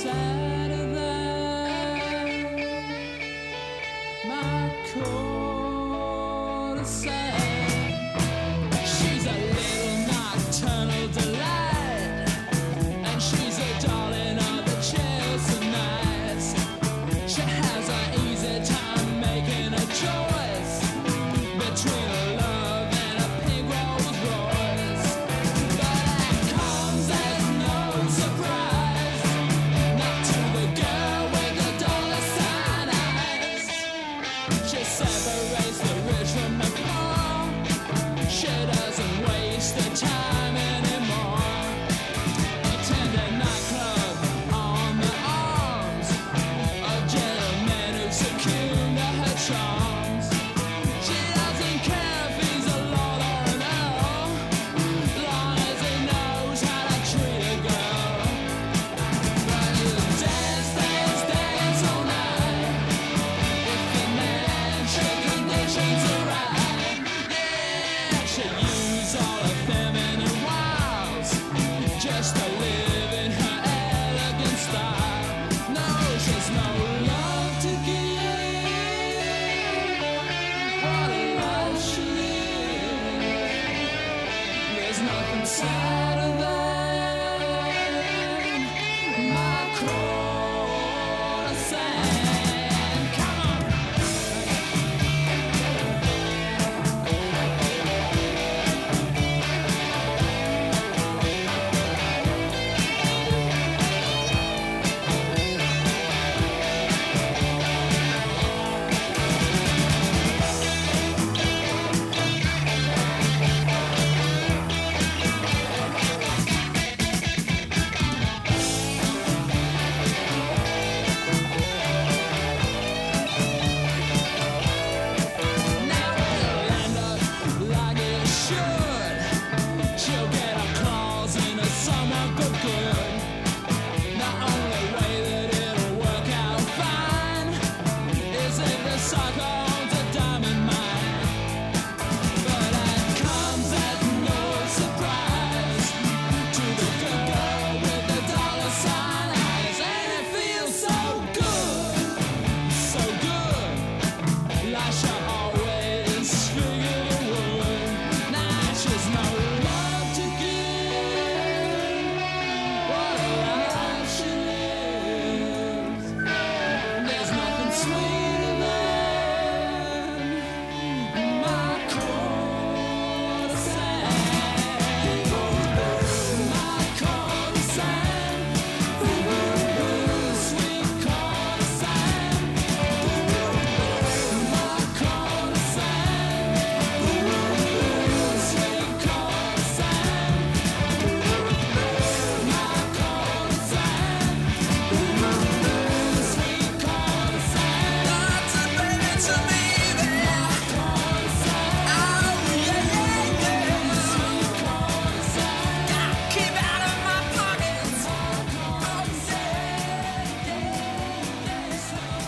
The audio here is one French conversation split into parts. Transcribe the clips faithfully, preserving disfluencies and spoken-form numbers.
sadder than my courtesan. She's a little nocturnal delight, and she's a darling of the Chelsea nights. She has an easy time making a choice between a love and a pink Rolls Royce. But that comes as no surprise, not to the girl with the dollar sign eyes. She separates the rich from the poor. She doesn't waste the time anymore. Attend a nightclub on the arms of gentlemen who've succumbed to her charms. She doesn't care if he's a lord or an earl, long as he knows how to treat a girl. But you dance, dance, dance all night if financial conditions are right. Yeah, she use all her feminine wiles just to live in her elegant style. No, she's no love to give. What a life she lives. There's nothing sadder than my courtesan. Come on. Now it'll end up like it should. She'll get her claws into someone good good. The only way that it'll work out fine is if the sucker owns a diamond mine. But that comes as no surprise to the good girl with the dollar sign eyes. And it feels so good, so good, like she always figured it would. Nah, she's no love to give. What a life she lives. There's nothing sweeter than my courtesan. My courtesan. Sweet courtesan. My courtesan. Sweet courtesan. My courtesan. Sweet courtesan. That's a baby to me, there. Oh, yeah, yeah, yeah. Sweet courtesan. Keep out of my pockets. Oh, yeah, yeah, yeah. Sweet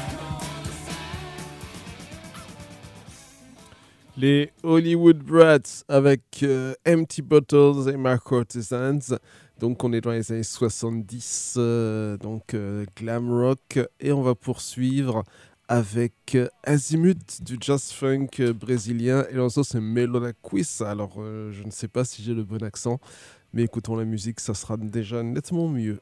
courtesan. Les Hollywood Brats avec euh, Empty Bottles et My Courtesans. Donc on est dans les années soixante-dix, euh, donc euh, glam rock. Et on va poursuivre avec euh, Azimut du jazz funk euh, brésilien. Et l'ensemble c'est Melona Quiz. Alors euh, je ne sais pas si j'ai le bon accent, mais écoutons la musique, ça sera déjà nettement mieux.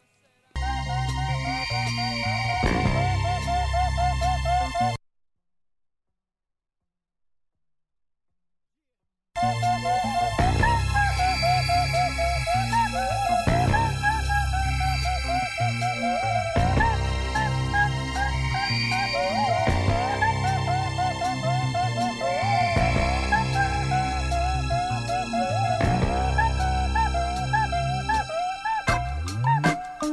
Thank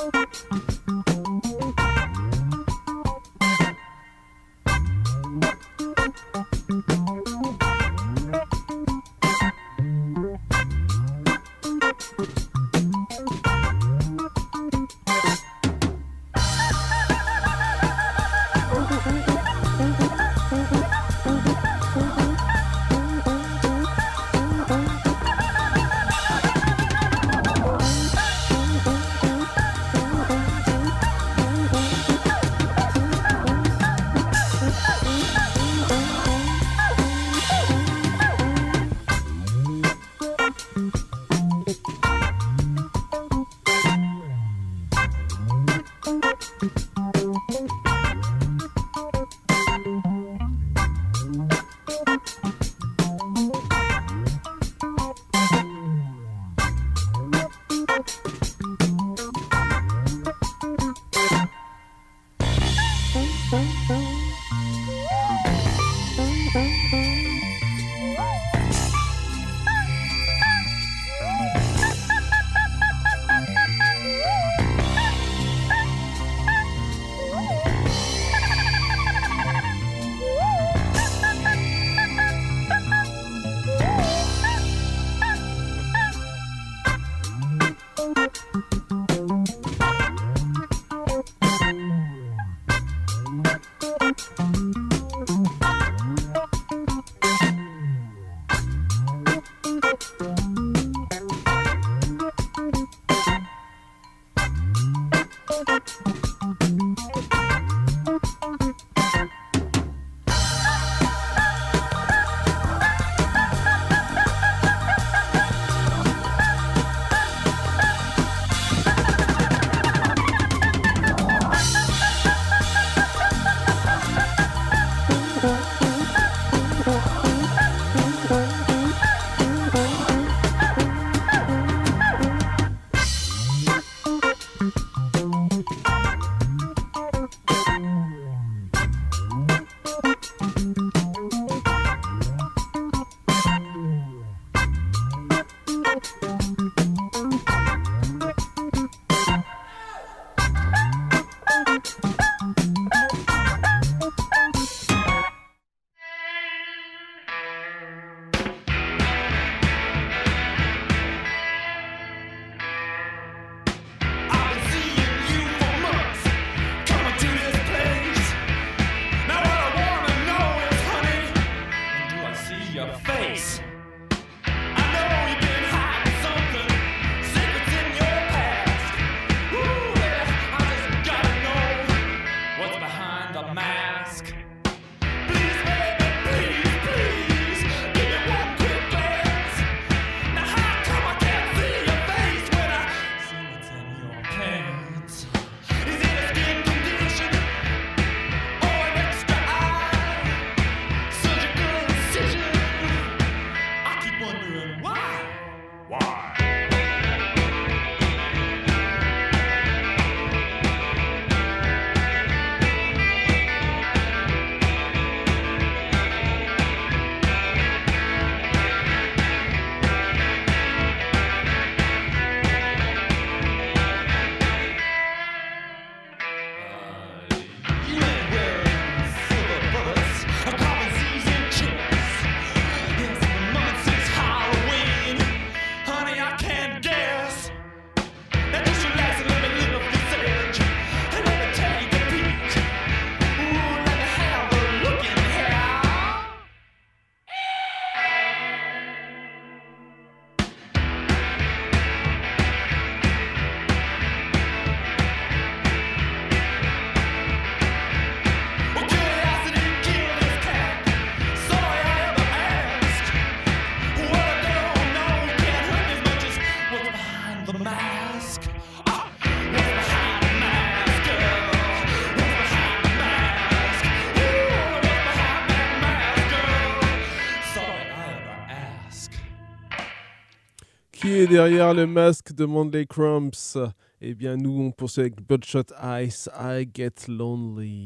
Qui est derrière le masque demande les Crumbs. Eh bien, nous, on poursuit avec Bloodshot Eyes, I Get Lonely.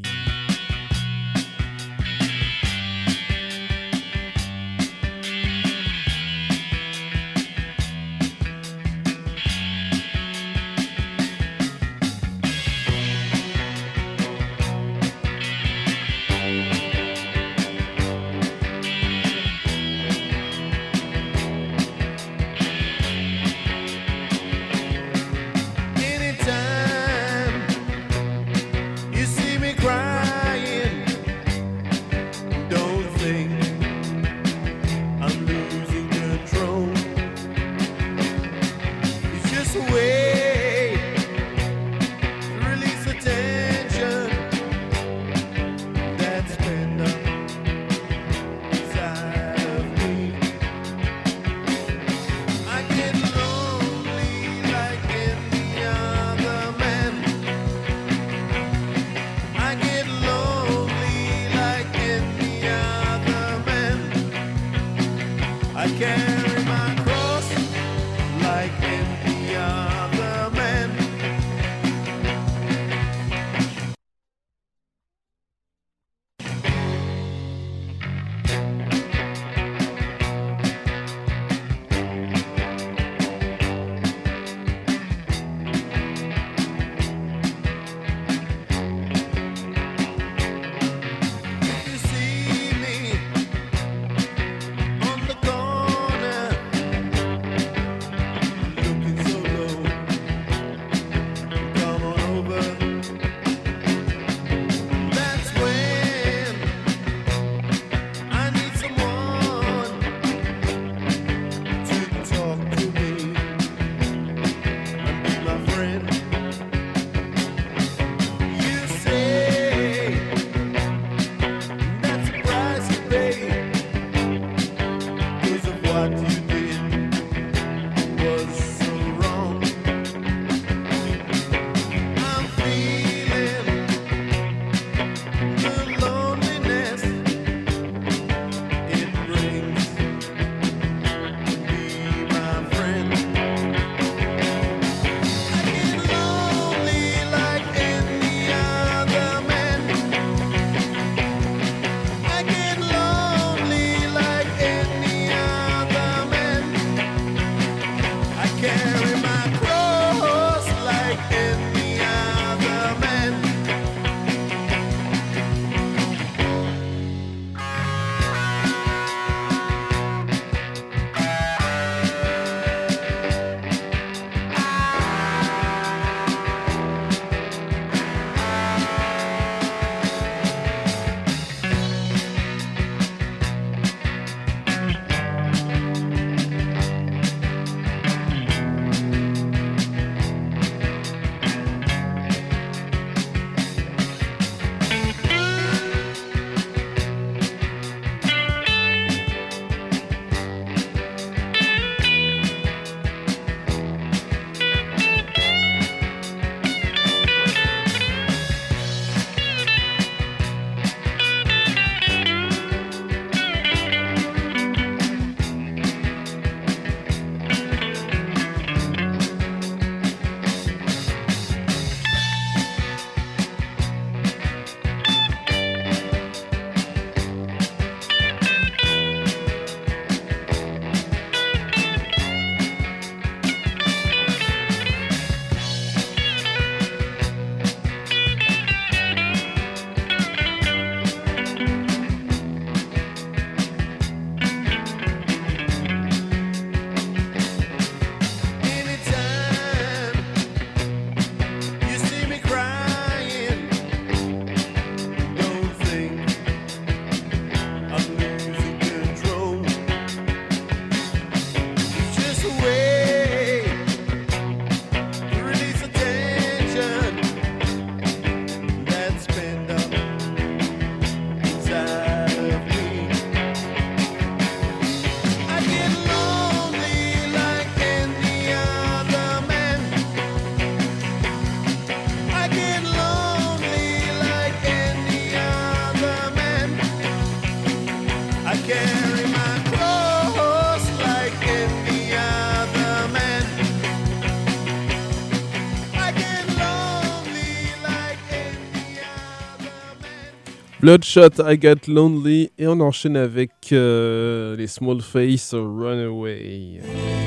Bloodshot, I Got Lonely, et on enchaîne avec euh, les Small Face, Runaway.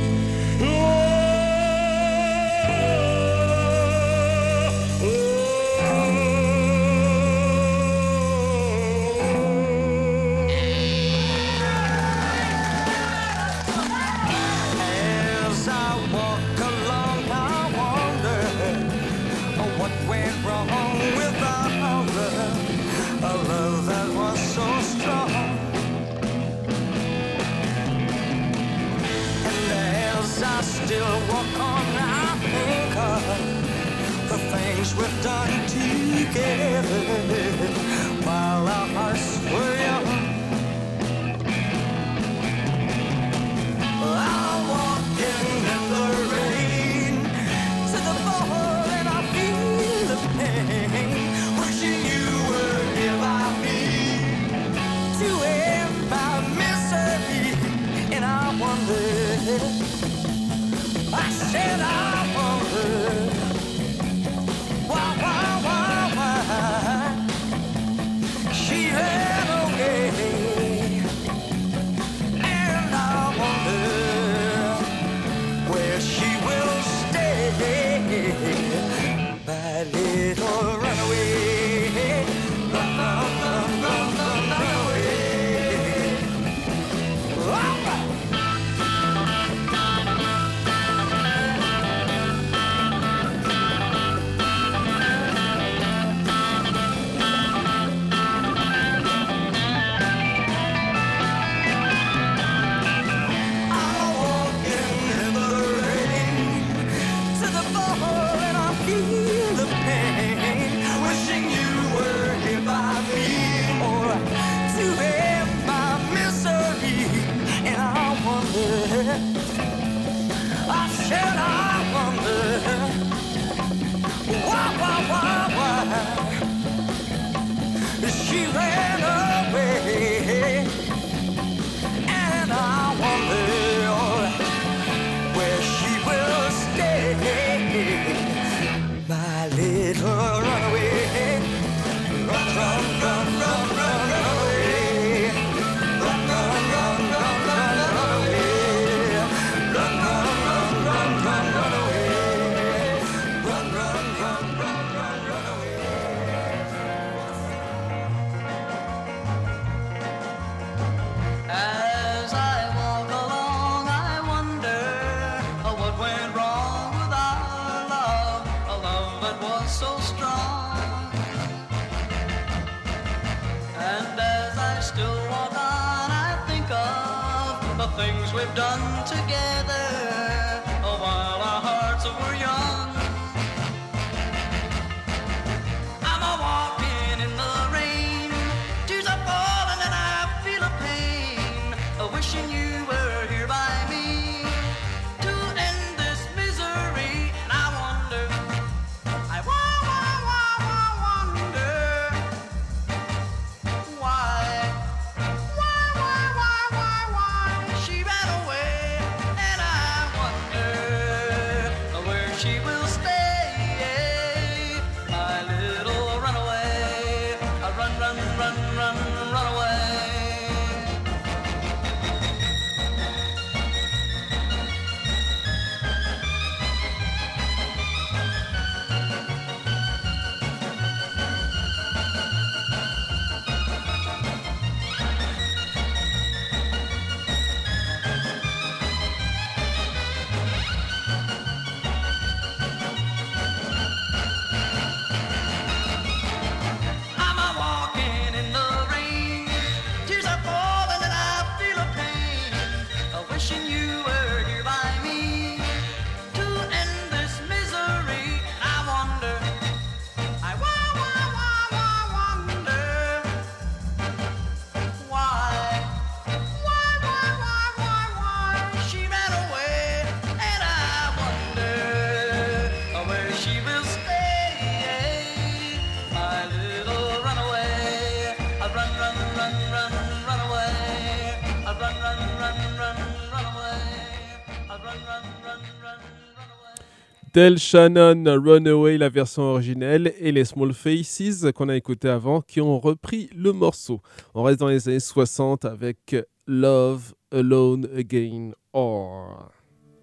Still walk on, I think of the things we've done together while our hearts were young. I'm walking in the rain to the fall and I feel the pain, wishing you were here by me to end my misery, and I wonder, I said I wonder why, why, why, why she ran away, and I wonder where she will stay, my little runaway, run, run, run, run, run, run away. Oh, she ran away, and I wonder where she will stay, my little runaway. Run, run, run, run, run, run away. Run, run, run, run, run, run away. Run, run, run, run, run, run away. Run, run, run, run, run, run away. As I walk along, I wonder uh, what went wrong with our love, a love that was so strong. And as I still walk on, I think of the things we've done together uh, while our hearts were young. I'm a walking in the rain, tears are falling and I feel a pain, uh, wishing you were here by me to end this misery. And I wonder, I wa- wa- wa- wa- wonder why, why, why, why, why, why she ran away, and I Del Shannon, Runaway, la version originelle, et les Small Faces qu'on a écouté avant qui ont repris le morceau. On reste dans les années soixante avec Love Alone Again or.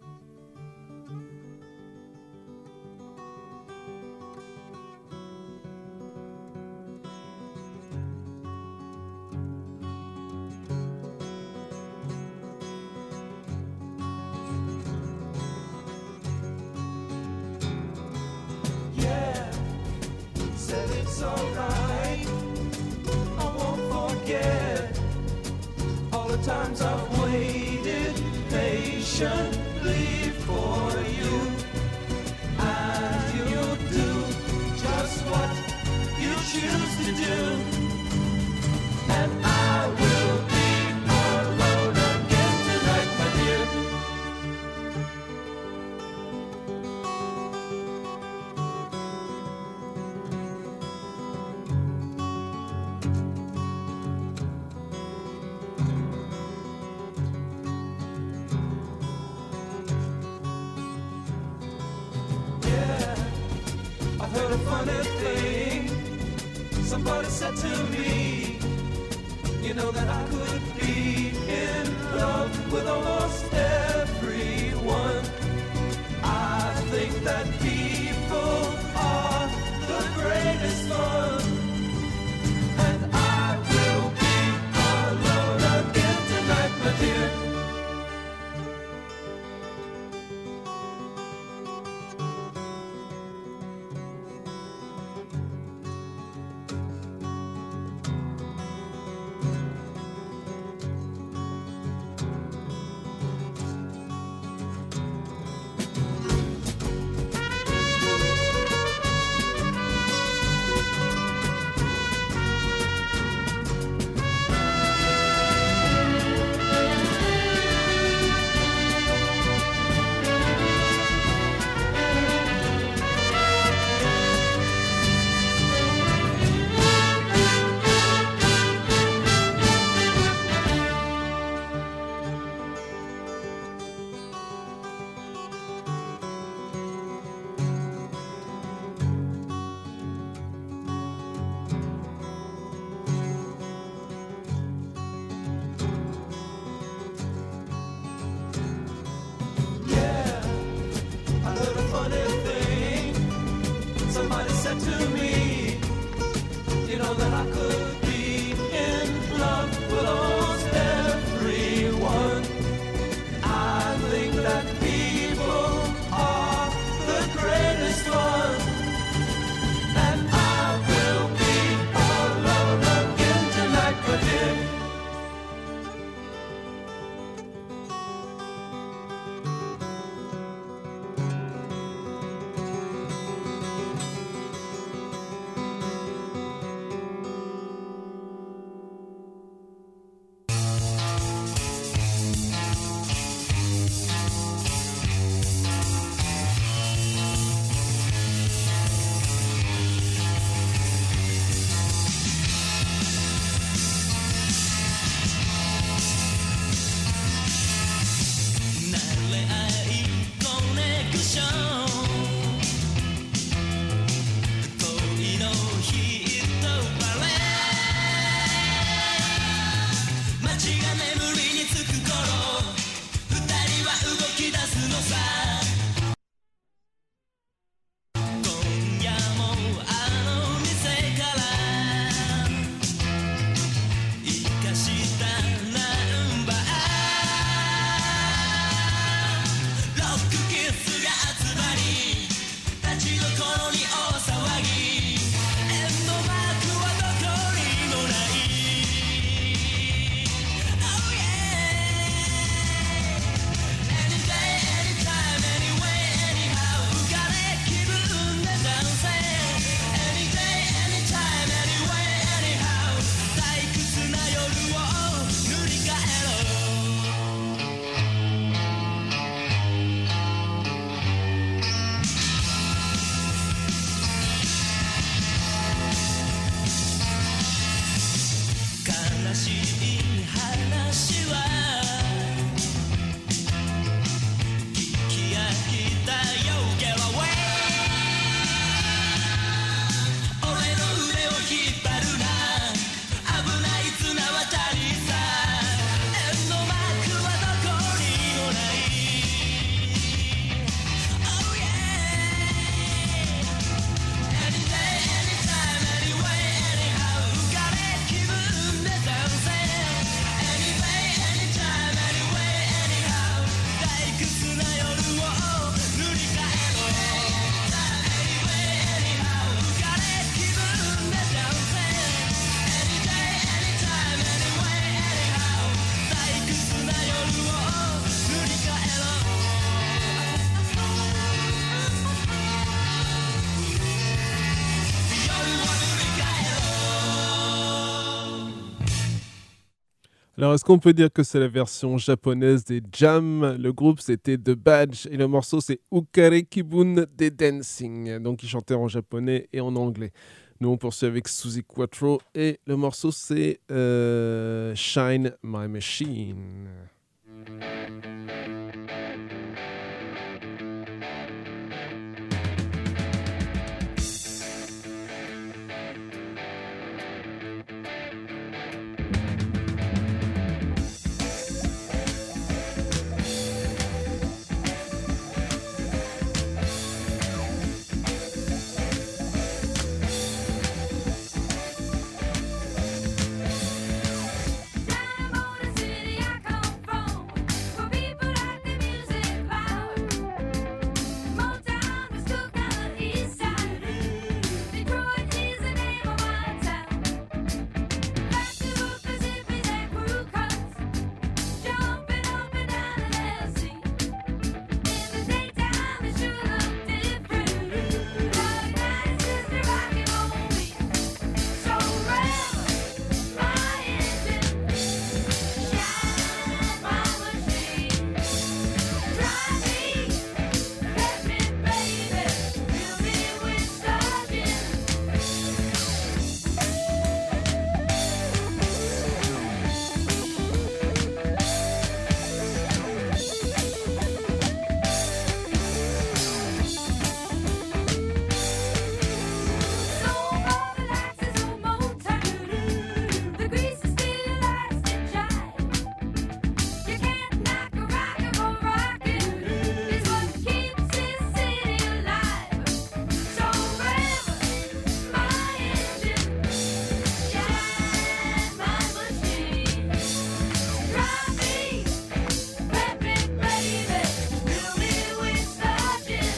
Yeah, said it's alright. I won't forget all the times I've waited patiently for you. And you'll do just what you choose to do. And I will be alone again tonight, my dear. I heard a funny thing. Somebody said to me, you know that I could be in love with almost everyone. I think that people are the greatest fun. And I will be alone again tonight, my dear. Alors, est-ce qu'on peut dire que c'est la version japonaise des Jam? Le groupe, c'était The Badge et le morceau, c'est Ukare Kibun de Dancing. Donc, ils chantaient en japonais et en anglais. Nous, on poursuit avec Suzy Quattro et le morceau, c'est euh, Shine My Machine. City I come from, where people like the music loud. Motown was took on the east side. Detroit is the name of my town. Back to hookers, hippies, and crew cuts, jumping up and down in their seat. In the daytime, it sure looked different. But at night, it's just a rock and roll beat. So rev my engine. Shine my machine, drive me, let me, baby, fill me with surgeon. So all the lights is on Motown, the grease is still likes to jive. You can't knock a rocker for rockin', it's what keeps this city alive. So rev my engine, shine my machine, drive me, let me, baby, fill me with surgeon.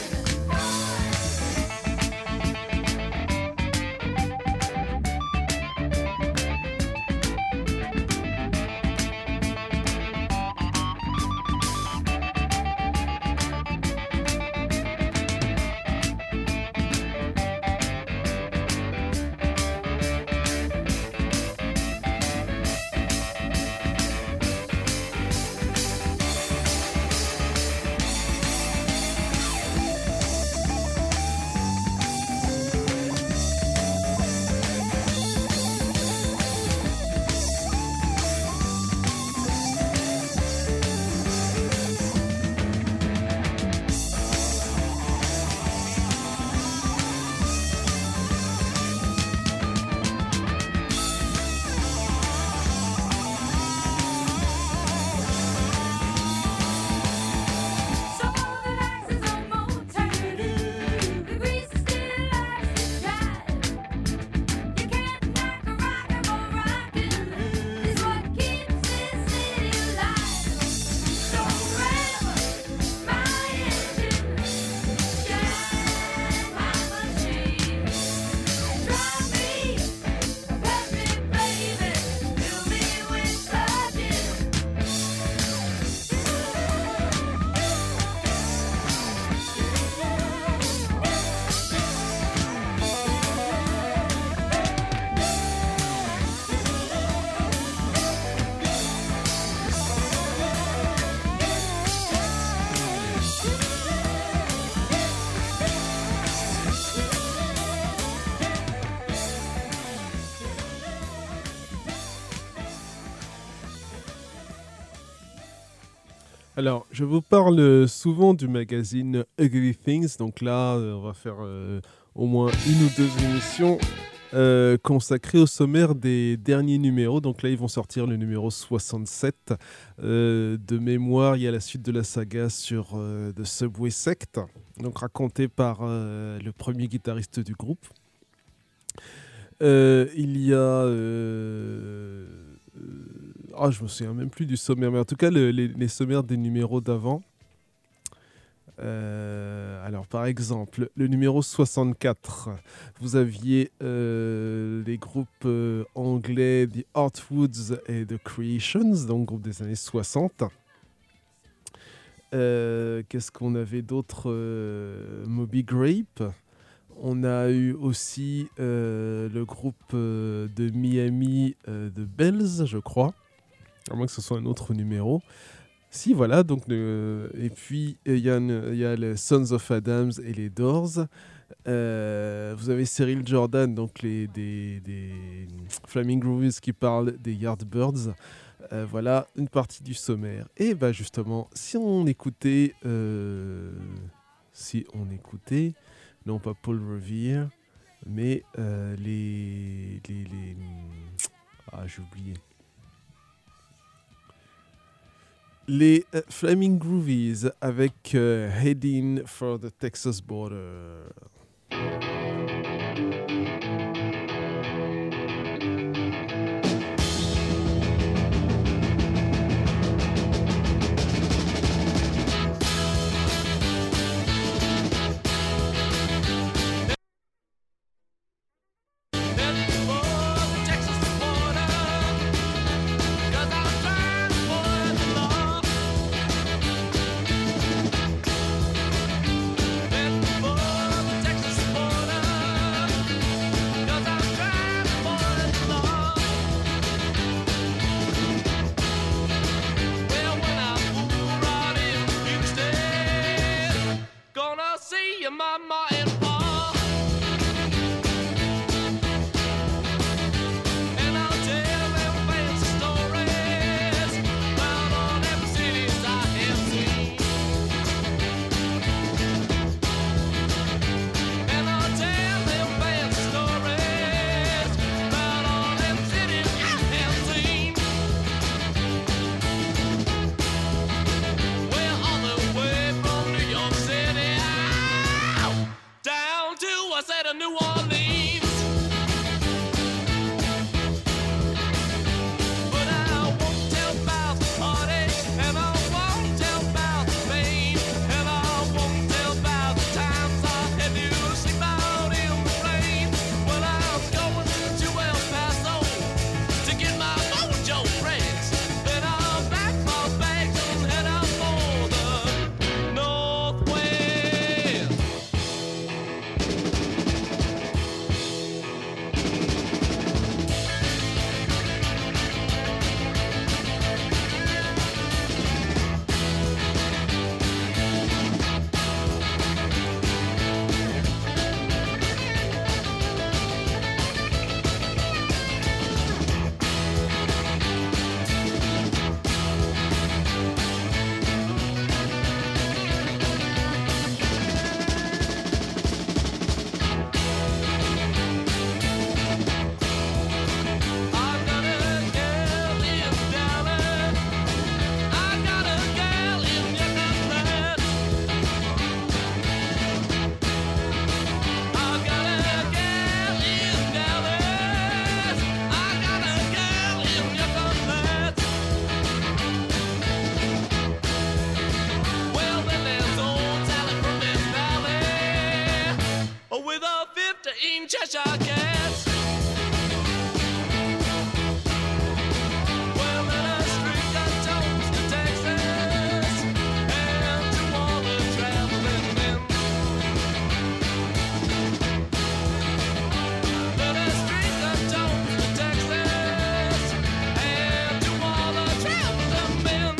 So all the lights is on Motown, the grease is still likes to jive. You can't knock a rocker for rockin', it's what keeps this city alive. So rev my engine, shine my machine, drive me, let me, baby, fill me with surgeon. Alors, je vous parle souvent du magazine Ugly Things. Donc là, euh, on va faire euh, au moins une ou deux émissions euh, consacrées au sommaire des derniers numéros. Donc là, ils vont sortir le numéro soixante-sept. Euh, de mémoire, il y a la suite de la saga sur euh, The Subway Sect, donc raconté par euh, le premier guitariste du groupe. Euh, il y a... euh, euh, ah, je me souviens même plus du sommaire, mais en tout cas, le- les, les sommaires des numéros d'avant. Euh, alors, par exemple, le numéro soixante-quatre, vous aviez euh, les groupes euh, anglais The Heartwoods et The Creations, donc groupe des années soixante. Euh, Qu'est-ce qu'on avait d'autre? Euh, Moby Grape. On a eu aussi euh, le groupe euh, de Miami, euh, de Bells, je crois, À moins que ce soit un autre numéro. Si, voilà. Donc, euh, et puis, il y, a une- il y a les Sons of Adams et les Doors. Euh, vous avez Cyril Jordan, donc les, des, des Flaming Groovies qui parlent des Yardbirds. Euh, voilà une partie du sommaire. Et bah justement, si on écoutait, euh, si on écoutait, non pas Paul Revere, mais euh, les, les, les, ah j'ai oublié, les euh, Flaming Groovies avec euh, Heading for the Texas Border. Gonna see your mama and pa, and I'll tell them fancy stories about all them cities I have seen. And I'll tell them fancy stories about all them cities I have seen. Well, all the way from New York City down to I said a New Orleans. But I won't tell about the party, and I won't tell about the pain, and I won't tell about the times I had to sleep out in the rain. When I was going to El Paso to get my mojo friends, then I'm back my bags and head out for the Northwest. I got a gal in Dallas. I got a gal in Yucatan. I got a gal in Dallas. I got a gal in Yucatan. Well, then there's old Sally from this valley with a fifteen Cheshire cats. Well, then a street got tones to Texas and to all the traveling men. Then a street got tones to Texas and to all the traveling men.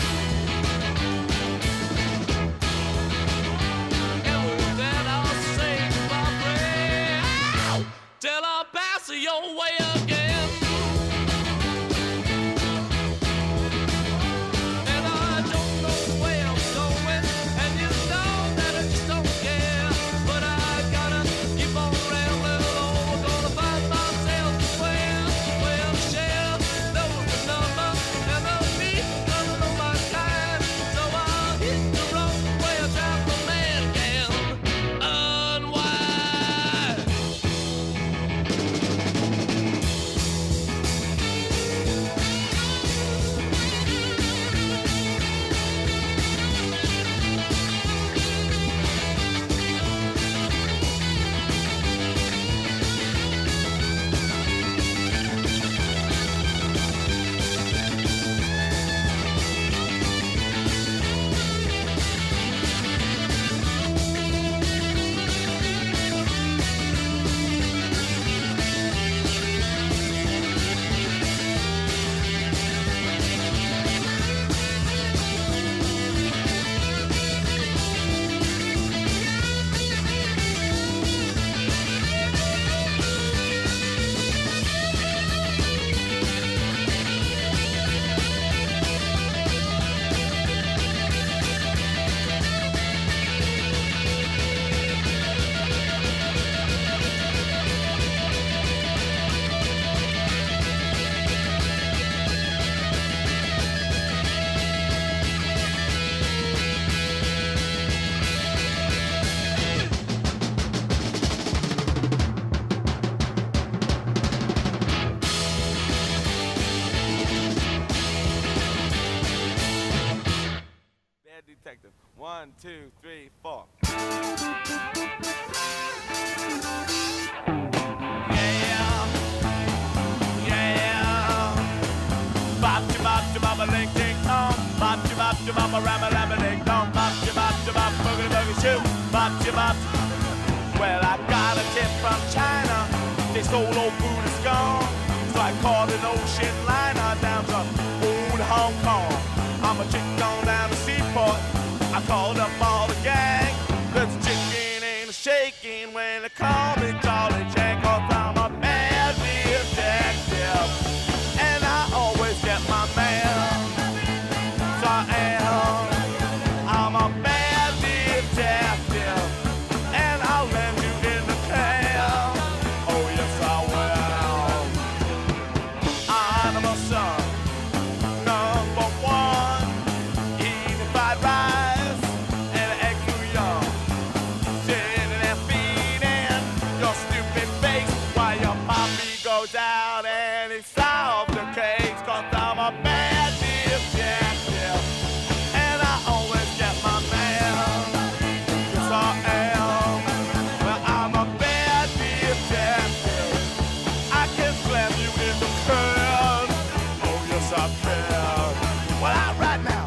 And with that I'll say my prayer till I pass your way again. And I don't know where I'm going, and you know that I just don't care. But I gotta keep on rambling on. We're gonna find myself somewhere where the sheriff knows the number, and the people gonna know my kind. So I'll hit the road where a traveling man can unwind. One, two, three, four. Yeah, yeah. Bop to bop to bop a ling ding dong. Bop to bop to bop a ram a lam a ding dong. Bop to bop to bop boogity boogity shoo. Bop to bop. Well, I got a tip from China. This old old food is gone. So I called an ocean liner down to old Hong Kong. I'm a chick on down the seaport. I called up all the gang. Cause the chicken ain't shaking when they call me Charlie Chan. Cause I'm a bad detective. And I always get my man. So I am. I'm a bad detective. And I'll land you in the can. Oh yes I will. I'm a son. Number one. Eating fried rice and eggs too young. Sitting and feeding your stupid face while your poppy goes out and he solves the case. Cause I'm a bad detective. And I always get my man. Yes I am. Well I'm a bad detective. I can slam you in the can. Oh yes I can. Well I right now.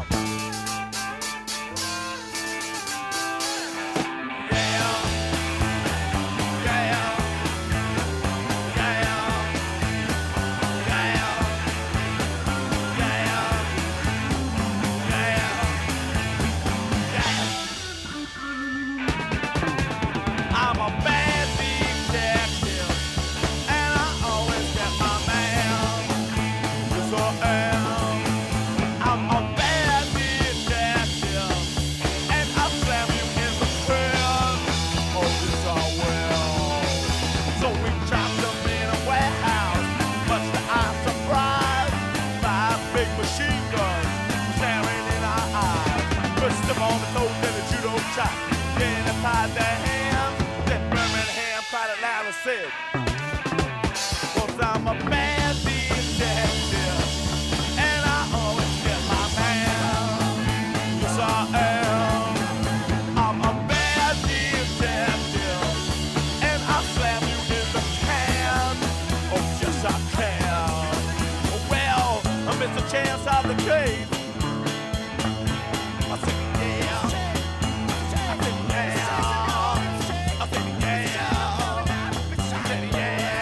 I'm a bad detective, and I always get my man. Yes, I am. I'm a bad detective, and I'll slam you in the pen. Oh, yes, I will. So we trapped them in a warehouse, much to our surprise. Five big machine guns staring in our eyes. Pushed them on the toes and a judo chop. Then I tied their hands. Then Birmingham cried it loud and said, cause I'm a bad detective, and I always get my man. Yes, I am. I'm a bad detective, and I'll slam you in the can. Oh, yes, I can. Well, I missed a chance of the case. I said, yeah. I said, yeah. I said, yeah. I said, yeah.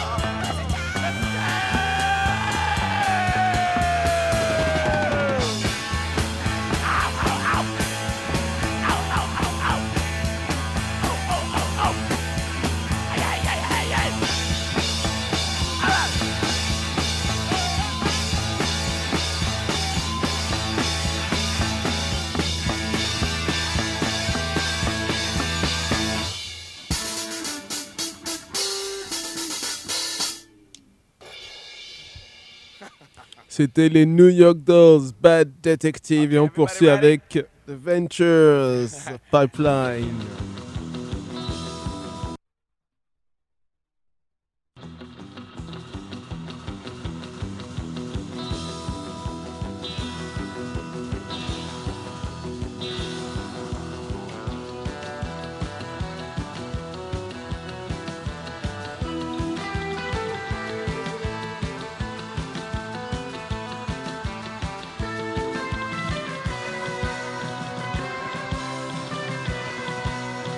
Ow, ow, ow. Ow, ow, ow, ow. Oh, oh, oh, oh. Ay, ay, ay, ay, ay. All right. C'était les New York Dolls, Bad Detective, et on poursuit avec The Ventures Pipeline. Thank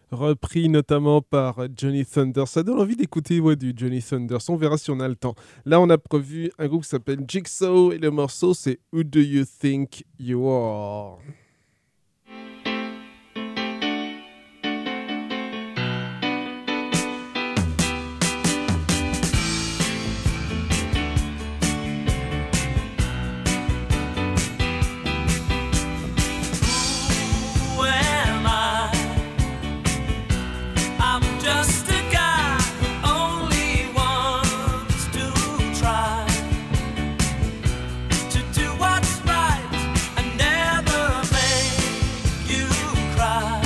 repris notamment par Johnny Thunders. Ça donne envie d'écouter ouais, du Johnny Thunders. On verra si on a le temps. Là, on a prévu un groupe qui s'appelle Jigsaw et le morceau c'est Who Do You Think You Are? Who am I? I'm just a guy who only wants to try to do what's right and never make you cry.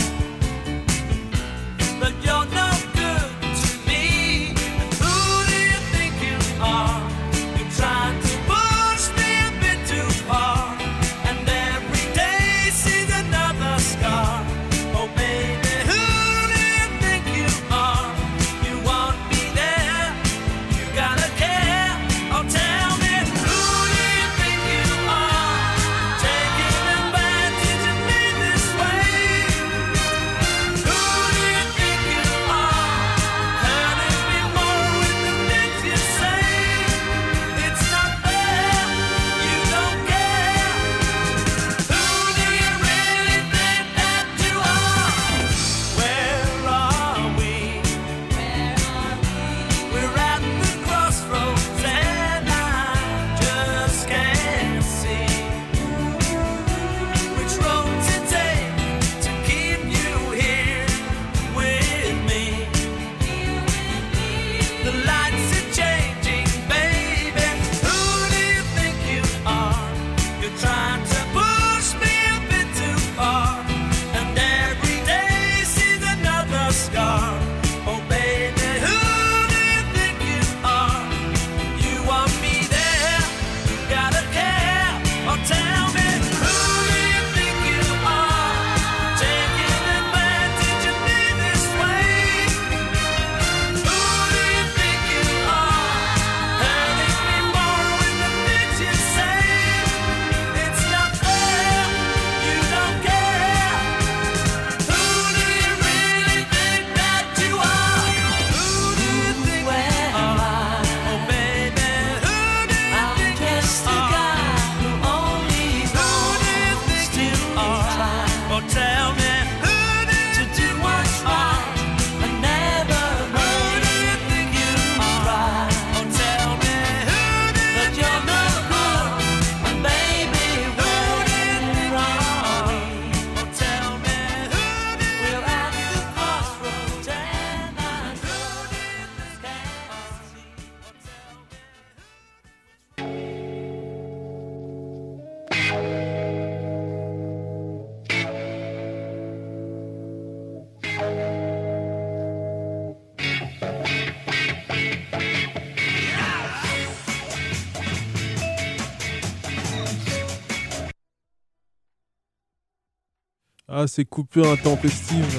But you're no good to me. And who do you think you are? You're trying to push me a bit too far, and every day sees another scar. Oh baby, who do you think you are? You want me there, you gotta care. Oh tell me, who do you think you are? Taking advantage of me this way. Who do you think you are? Hurting me more with the things you say. It's not fair, you don't care. Who do you really think that you are? Where are we? We're at the crossroads and I just can't see which road to take to keep you here with me. The lights are changing, baby. Who do you think you are? You're trying to push me a bit too far, and every day sees another scar. Oh baby, who do you think you are? You want me there, you gotta care. Oh tell me, who do you think you are? Taking advantage of me this way. Who do you think you are? Hurting me more with the things you say. It's not fair, you don't care. Who do you really think that you are? Who do you think you are? Oh baby, who do you think you are? Who do you think you are? Oh tell me, who do you do what's right and never who do you think you are? Oh tell me, who do you that you're no good, and baby, who do you think you are? Oh tell me, who do you we're at the crossroads and I who do you think you are? Oh tell me. Ah, ces coupures intempestives.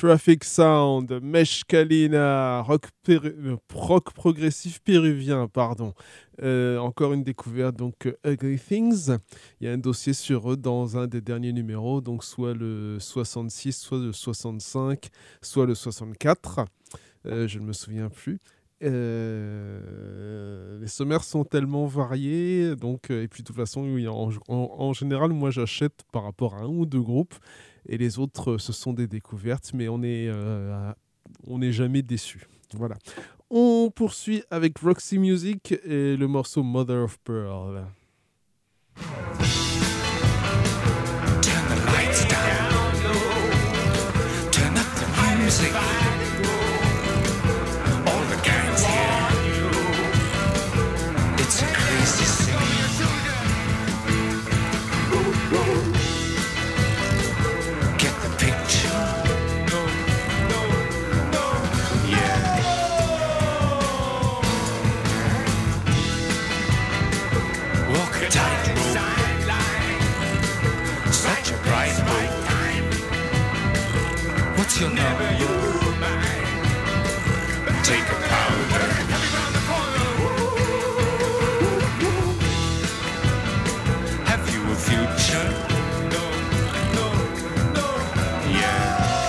Traffic Sound, Meshkalina, rock, péru- euh, rock progressif péruvien, pardon. Euh, encore une découverte, donc euh, Ugly Things. Il y a un dossier sur eux dans un des derniers numéros, donc soit le soixante-six, soit le soixante-cinq, soit le soixante-quatre. Euh, je ne me souviens plus. Euh, les sommaires sont tellement variés, donc, euh, et puis de toute façon, oui, en, en- en général, moi j'achète par rapport à un ou deux groupes, et les autres, euh, ce sont des découvertes, mais on est, euh, à- on n'est jamais déçu. Voilà. On poursuit avec Roxy Music et le morceau Mother of Pearl. Turn the lights down. Turn up the music. All the gangs here. It's a crazy scene. Get the picture. Yeah. Walk a tightrope. Such a bright road. What's your number? Take a powder. Have you a future? No, no, no. Yeah.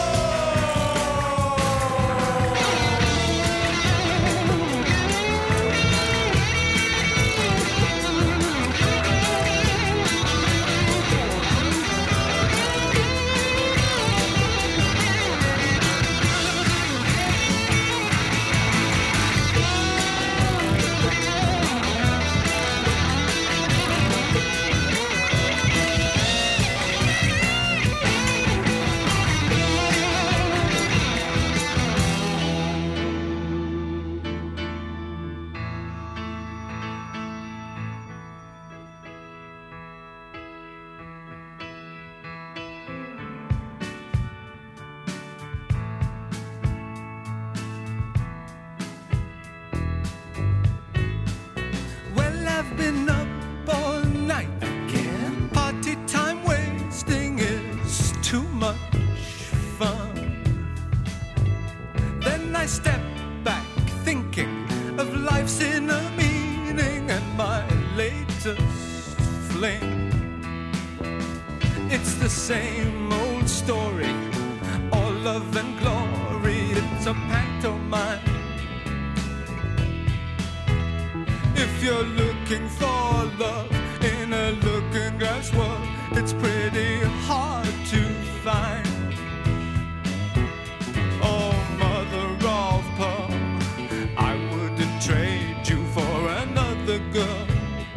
Well, I've been up all night again. Party time wasting is too much fun. Then I step back thinking of life's inner meaning and my latest fling. It's the same old story, all love and glory. It's a pantomime. If you're looking for love in a looking glass world, it's pretty hard to find. Oh, mother of pearl, I wouldn't trade you for another girl.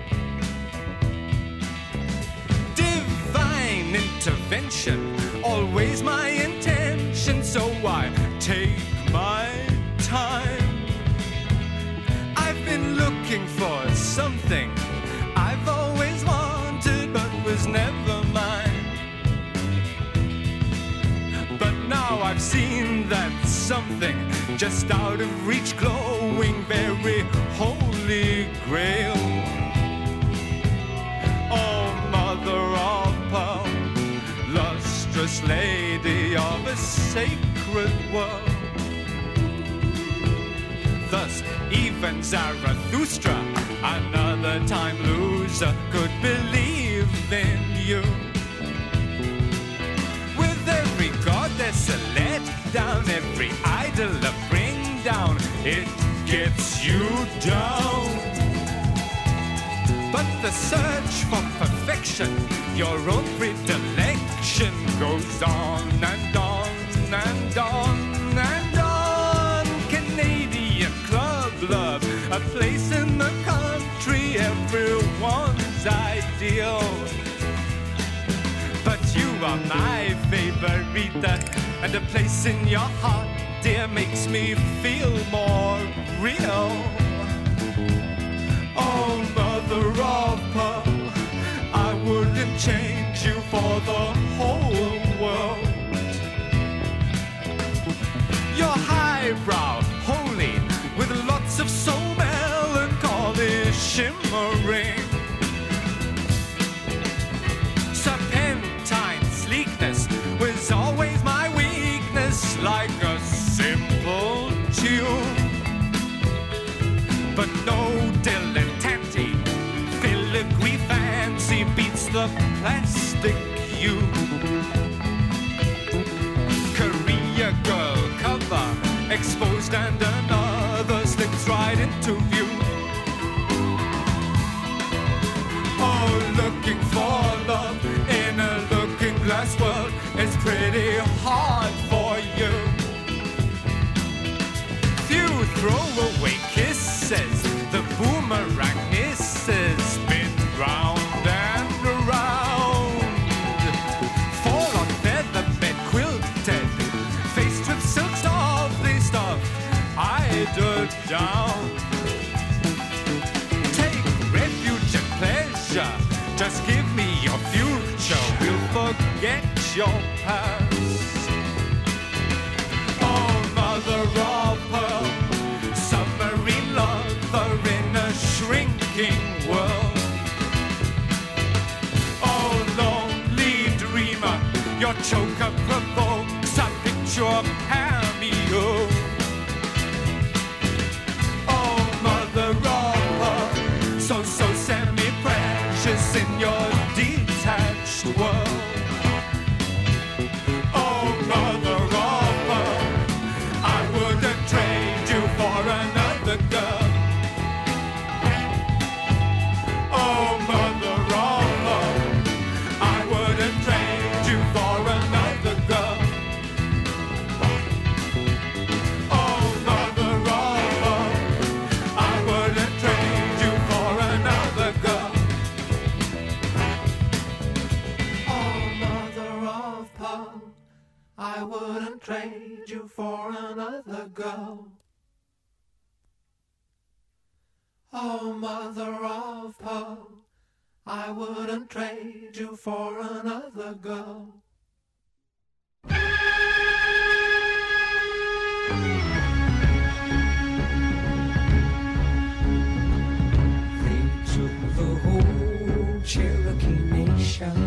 Divine intervention, always my intention, so I take my time. I've been looking for something I've always wanted but was never mine. But now I've seen that something just out of reach, glowing very holy grail. Oh, mother of pearl, lustrous lady of a sacred world. Thus, even Zarathustra, another time loser, could believe in you. With every goddess a let down, every idol a bring down, it gets you down. But the search for perfection, your own predilection, goes on and on and on and on. Canadian club love, a place in the country, everyone's ideal. But you are my favorita, and a place in your heart, dear, makes me feel more real. Oh, mother of pearl, I wouldn't change you for the whole world. You're highbrow, holy, with lots of soul melancholy shimmering. Serpentine sleekness was always my weakness, like you. Korea girl cover exposed and another slips right into view. Oh, looking for love in a looking glass world is pretty hard for you. Few throwaway kisses, the boomerang misses, spin round and around. Fall on feather bed quilted, faced with silk softly stuffed, eider down. Take refuge and pleasure, just give me your future, we'll forget your past. Oh, mother of pearl, submarine lover in a shrinking world. Oh, lonely dreamer, your choker provokes a picture cameo. Oh, mother of pearl, so, so semi-precious in your detached world. Oh, mother of pearl, I wouldn't trade you for another girl. Oh, mother of pearl, I wouldn't trade you for another girl. Oh, mother of pearl, I wouldn't trade you for another girl. Oh, mother of pearl, I wouldn't trade you for another girl. Oh, mother of pearl, I wouldn't trade you for another girl. They took the whole Cherokee Nation.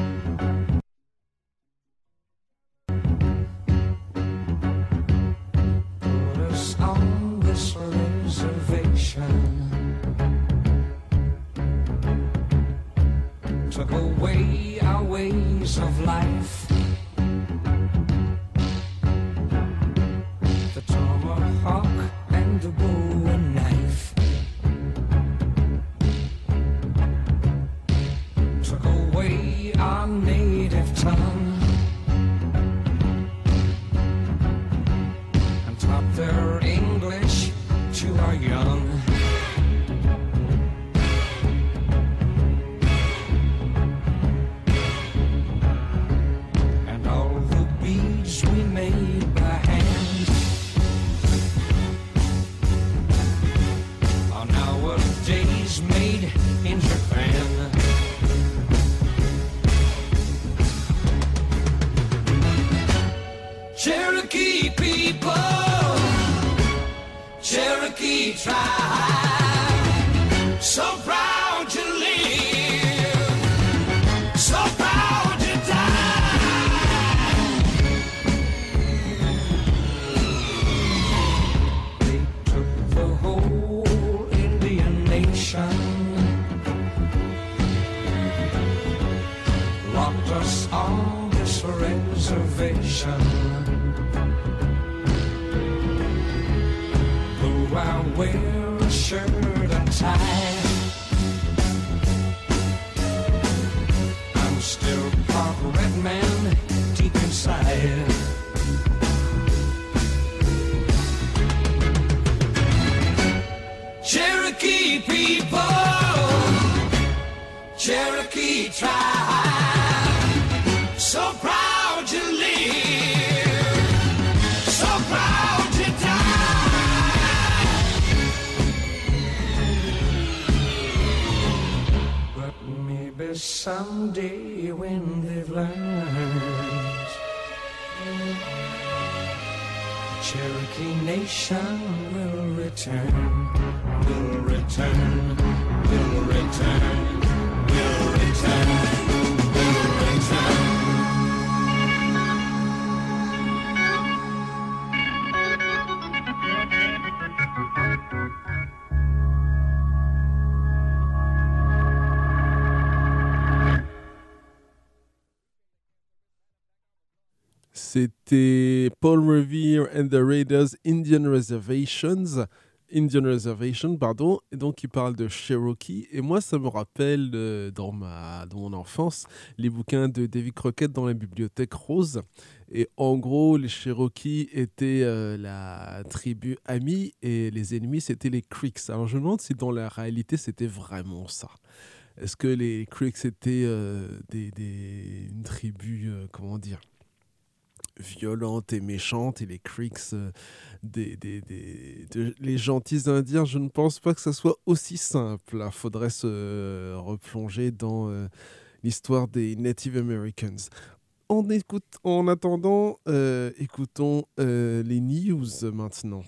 Put us on this reservation. Took away our ways of life. The tomahawk and the bow and knife. Took away our native tongue and taught their English to our young. And all the beads we made by hand are nowadays made in Japan. Cherokee people, Cherokee tribe, so proud to live, so proud to die. They took the whole Indian nation, locked us on this reservation. Though I wear a shirt and tie, I'm still part red man deep inside. Cherokee people, Cherokee tribe, so proud to live, so proud to die. But maybe someday when they've learned, Cherokee Nation will return, will return, will return, will return, will return. C'était Paul Revere and the Raiders Indian Reservations. Indian Reservation, pardon, et donc il parle de Cherokee, et moi ça me rappelle euh, dans, ma, dans mon enfance les bouquins de Davy Crockett dans la bibliothèque rose, et en gros les Cherokees étaient euh, la tribu amie et les ennemis c'était les Creeks. Alors je me demande si dans la réalité c'était vraiment ça. Est-ce que les Creeks étaient euh, des, des, une tribu, euh, comment dire, violente et méchante, et les Creeks, euh, des, des, des, de, les gentils indiens? Je ne pense pas que ça soit aussi simple. Il faudrait se euh, replonger dans euh, l'histoire des Native Americans. En, écoute, en attendant, euh, écoutons euh, les news maintenant.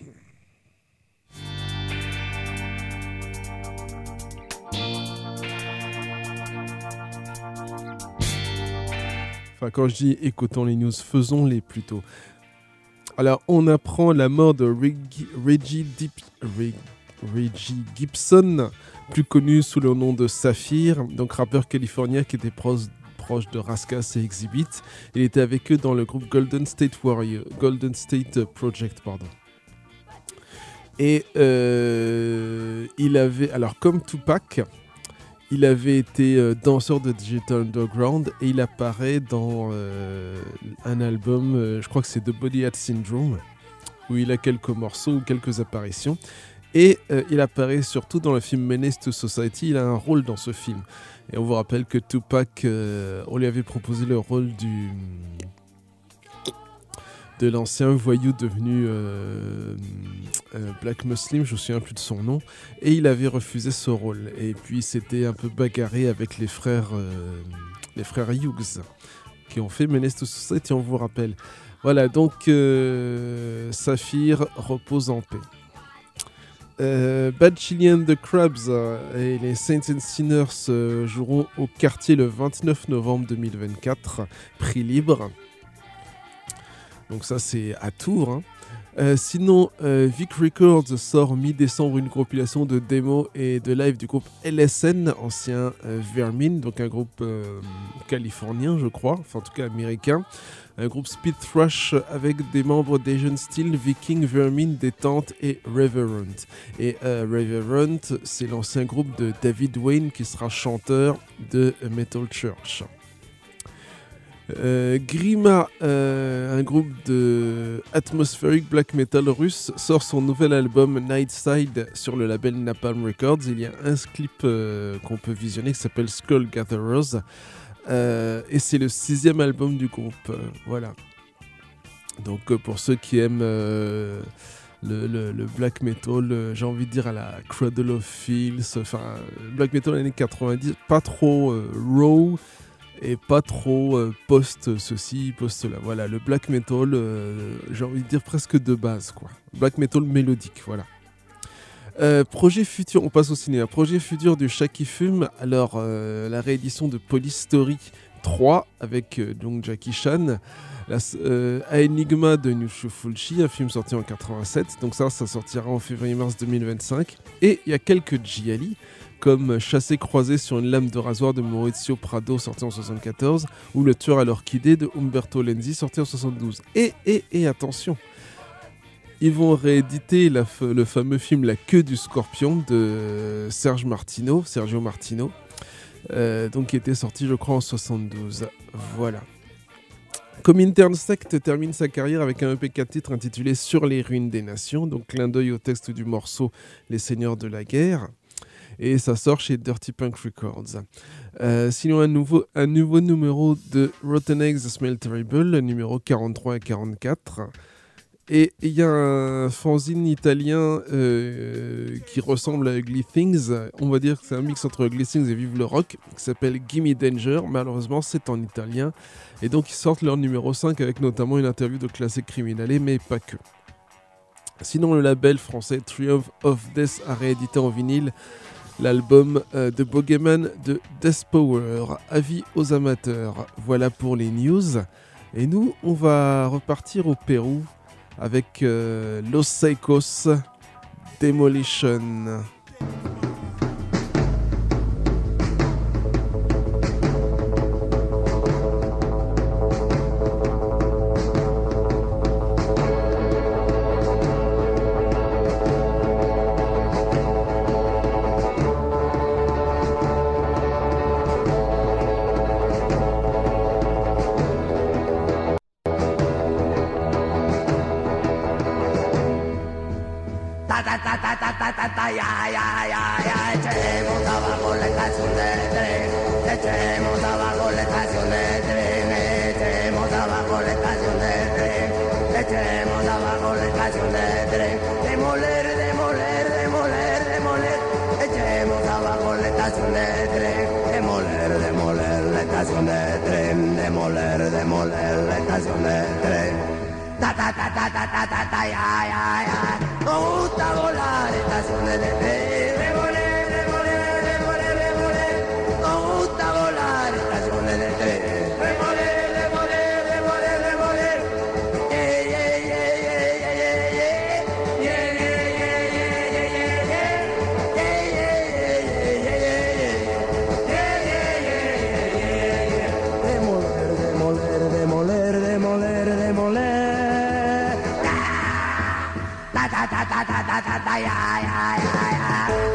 Enfin, quand je dis écoutons les news, faisons-les plutôt. Alors, on apprend la mort de Reggie, Reggie, Deep, Reg, Reggie Gibson, plus connu sous le nom de Saphir, donc rappeur californien qui était proche, proche de Rascas et Exhibit. Il était avec eux dans le groupe Golden State Warrior, Golden State Project, pardon. Et euh, il avait, alors comme Tupac, il avait été euh, danseur de Digital Underground, et il apparaît dans euh, un album, euh, je crois que c'est The Body Hat Syndrome, où il a quelques morceaux ou quelques apparitions. Et euh, il apparaît surtout dans le film Menace to Society. Il a un rôle dans ce film. Et on vous rappelle que Tupac, euh, on lui avait proposé le rôle du de l'ancien voyou devenu euh, euh, Black Muslim, je me souviens plus de son nom, et il avait refusé ce rôle. Et puis c'était un peu bagarré avec les frères, euh, les frères Hughes, qui ont fait Menace to Society, on vous rappelle. Voilà, donc euh, Saphir repose en paix. Euh, Bad Chili and the Crabs euh, et les Saints and Sinners euh, joueront au Quartier le vingt-neuf novembre deux mille vingt-quatre, prix libre. Donc ça c'est à Tours. Hein. Euh, sinon, euh, Vic Records sort mi-décembre une compilation de démos et de live du groupe L S N, ancien euh, Vermin, donc un groupe euh, californien je crois, enfin en tout cas américain. Un groupe speed thrash avec des membres d'Asian Steel, Viking, Vermin, Détente et Reverend. Et euh, Reverend, c'est l'ancien groupe de David Wayne qui sera chanteur de Metal Church. Euh, Grima, euh, un groupe de atmospheric black metal russe, sort son nouvel album Nightside sur le label Napalm Records. Il y a un clip euh, qu'on peut visionner qui s'appelle Skull Gatherers, euh, et c'est le sixième album du groupe. Euh, voilà. Donc euh, pour ceux qui aiment euh, le, le, le black metal, euh, j'ai envie de dire à la Cradle of Filth, enfin black metal des années quatre-vingt-dix, pas trop euh, raw. Et pas trop euh, post ceci, post cela. Voilà, le black metal, euh, j'ai envie de dire presque de base, quoi. Black metal mélodique, voilà. Euh, projet futur, on passe au cinéma. Projet futur du Chat qui fume. Alors, euh, la réédition de Police Story trois avec euh, donc Jackie Chan. La, euh, Enigma de Nushu Fulci, un film sorti en quatre-vingt-sept. Donc ça, ça sortira en février-mars deux mille vingt-cinq. Et il y a quelques gialli, comme Chassé-croisé sur une lame de rasoir de Maurizio Prado, sorti en soixante-quatorze, ou Le tueur à l'orchidée de Umberto Lenzi, sorti en soixante-douze. Et, et, et attention, ils vont rééditer la, le fameux film La queue du scorpion de Serge Martino, Sergio Martino, euh, donc qui était sorti, je crois, en soixante-douze. Voilà. Comintern Sect termine sa carrière avec un E P quatre titres intitulé Sur les ruines des nations, donc clin d'œil au texte du morceau Les Seigneurs de la guerre. Et ça sort chez Dirty Punk Records. Euh, sinon, un nouveau, un nouveau numéro de Rotten Eggs Smell Terrible, le numéro quarante-trois et quarante-quatre. Et il y a un fanzine italien euh, qui ressemble à Ugly Things. On va dire que c'est un mix entre Ugly Things et Vive le Rock, qui s'appelle Gimme Danger. Malheureusement, c'est en italien. Et donc, ils sortent leur numéro cinq avec notamment une interview de Classic Criminale, mais pas que. Sinon, le label français Triumph of Death a réédité en vinyle l'album euh, de Bogeyman de Death Power. Avis aux amateurs. Voilà pour les news. Et nous, on va repartir au Pérou avec euh, Los Psychos Demolition. ta ta ta ta ta ta ta ya ya ya ya echemos abajo la estación de tren, echemos abajo la estación de tren, echemos abajo la estación de tren, echemos abajo la estación de tren, demoler, demoler, demoler, demoler, echemos abajo la estación de tren, demoler, demoler la estación de tren, demoler, demoler la estación de tren. Ta ta ta ta ta ta ta ta ya ya ya. Nos gusta volar estaciones de tren. Demoler, demoler, demoler, demoler. Nos gusta volar estaciones de tren. Demoler, demoler, demoler, demoler. Yeah, yeah, yeah, yeah, yeah, yeah, yeah. Yeah, yeah, yeah, yeah, yeah, yeah, yeah. Yeah, yeah, yeah, yeah, yeah, yeah. Yeah, yeah, yeah, yeah, yeah, yeah. Demoler, demoler, demoler, demoler, demoler. Ta ta ta ta ta ta ta ta ya ya ya ya.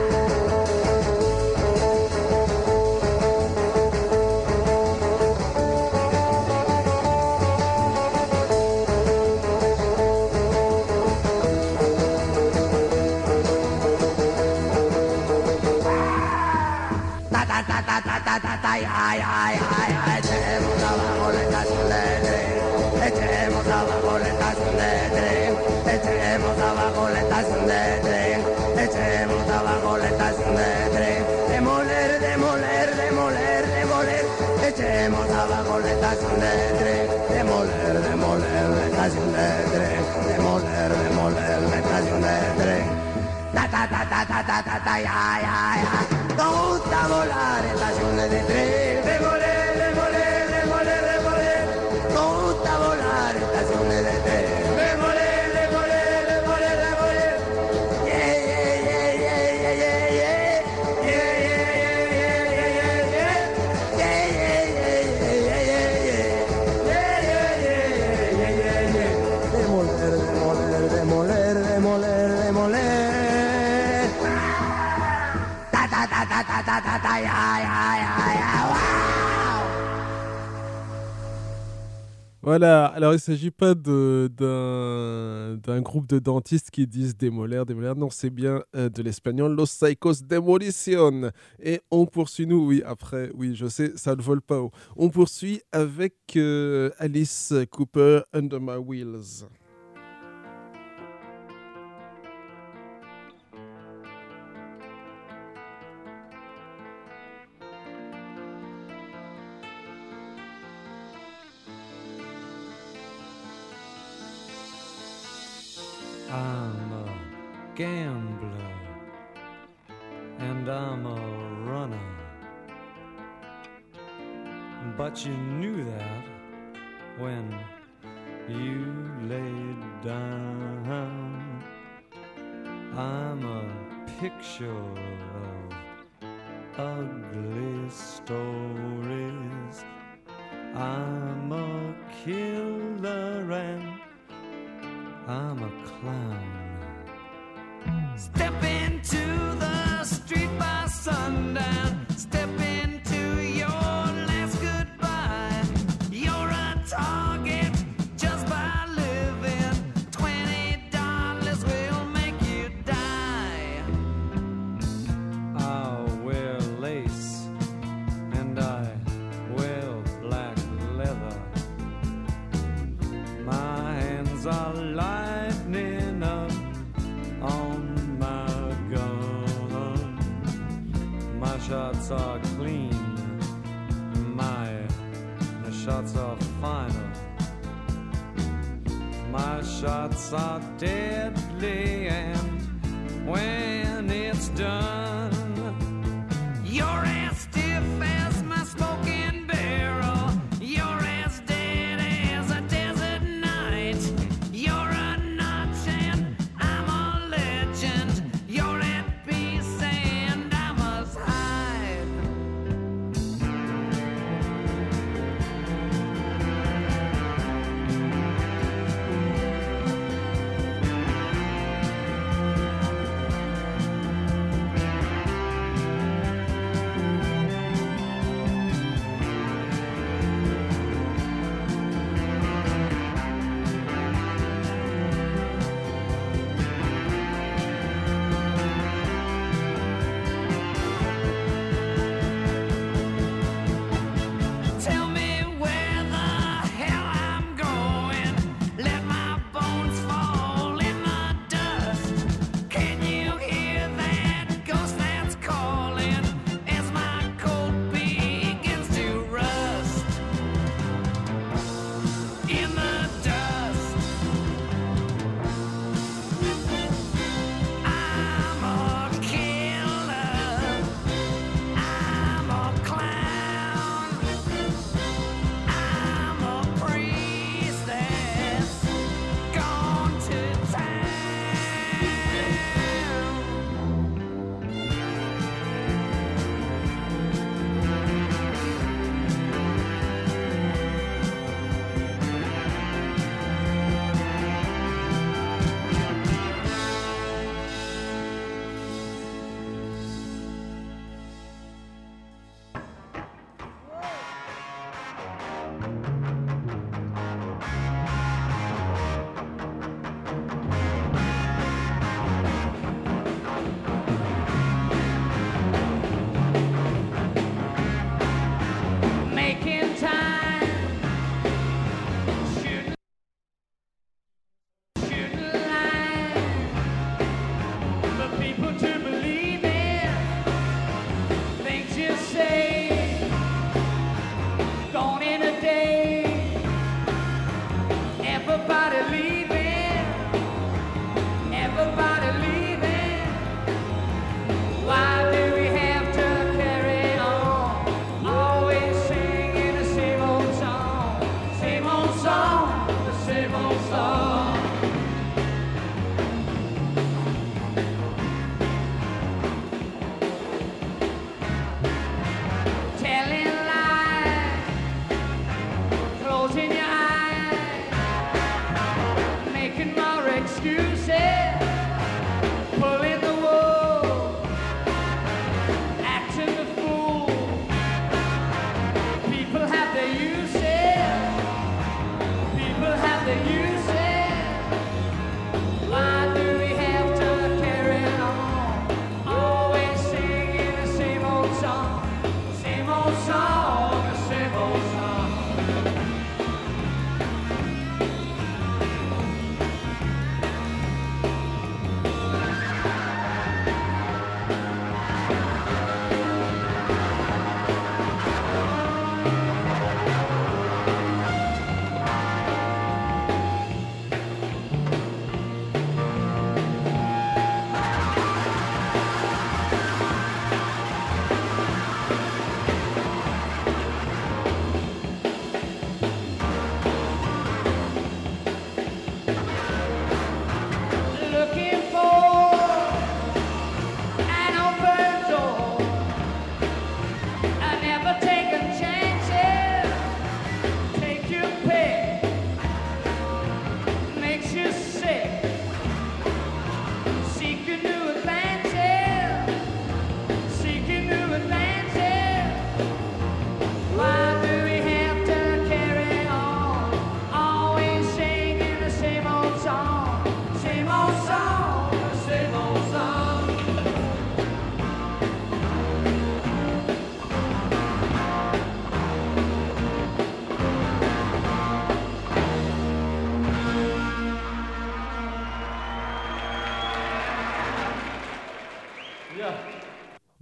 Ta ta ta ta ta ta ta ta ya ya ya ya. Echemos abajo la estación de tren, echemos abajo la estación de tren, echemos abajo la estación de tren, echemos abajo la estación de tren, demoler, demoler, demoler, demoler, echemos abajo la estación de tren, demoler, demoler la estación de tren, demoler, demoler la estación de tren. Ta ta ta ta ta ta ta ta ya ya ya. Nos gusta volar estaciones de tren, demoler, demoler, demoler, demoler. Nos gusta volar estaciones de tren, demoler, demoler, demoler, demoler. Yeah, yeah, yeah, yeah, yeah, yeah, yeah. Yeah, yeah, yeah, yeah, yeah, yeah. Yeah, yeah, yeah, yeah, yeah, yeah, yeah. Yeah, yeah, yeah, yeah, yeah, yeah. Demoler, demoler, demoler, demoler, demoler. Ta ta ta ta ta ta ta ta ya ya ya ya. Wow. Voilà, alors il ne s'agit pas de- d'un d'un groupe de dentistes qui disent démolaire, démolaire, non, c'est bien euh, de l'espagnol Los Psychos Demolition. Et on poursuit, nous, oui, après, oui, je sais, ça ne vole pas haut. On poursuit avec euh, Alice Cooper, Under My Wheels. I'm a gambler and I'm a runner, but you knew that when you laid down. I'm a picture of ugly stories. I'm a killer and I'm a clown. Step into the street by sundown. Step into your last goodbye. You're a target just by living. Twenty dollars will make you die. I'll wear lace and I wear black leather. My hands are lightening up on my gun. My shots are clean, my shots are final. My shots are deadly, and when it's done, you're as stiff as my smoking barrel. You're as dead as a desert night. You're a notch and I'm a legend. You're at peace and I must hide.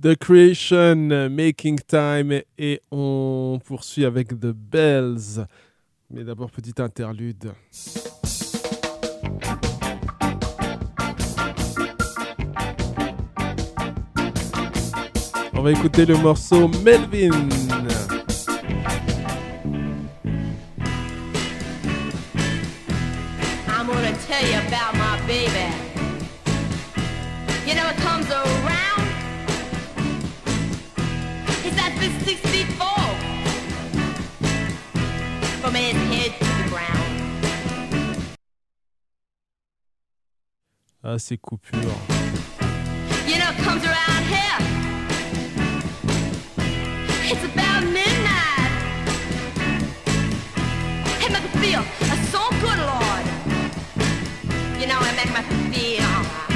The Creation, euh, Making Time, et on poursuit avec The Bells. Mais d'abord, petite interlude. On va écouter le morceau Melvin. I'm gonna tell you about my baby. You know it comes around. He's at this six feet four, from his head to the ground. Ah, c'est coupure. You know it comes around here. It's about midnight. It makes me feel uh, so good, Lord. You know it makes me feel alright.